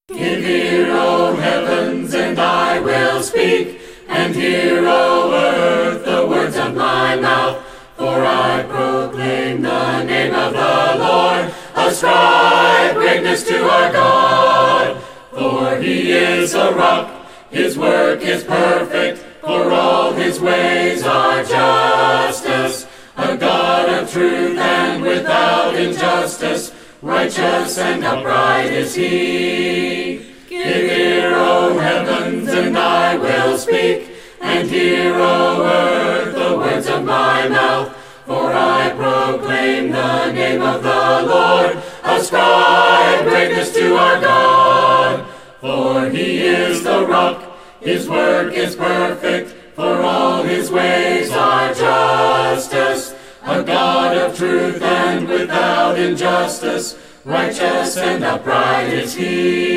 Give ear, O heavens, and I will speak, and hear, O earth, the words of my mouth. For I proclaim the name of the Lord. Ascribe greatness to our God. For he is a rock, his work is perfect, for all his ways are justice. A God of truth and without injustice, righteous and upright is he. Give ear, O heavens, and I will speak, and hear, O earth, the words of my mouth. For I proclaim the name of the Lord. Ascribe greatness to our God. For he is the rock, his work is perfect, for all his ways are justice. A God of truth and without injustice, righteous and upright is he.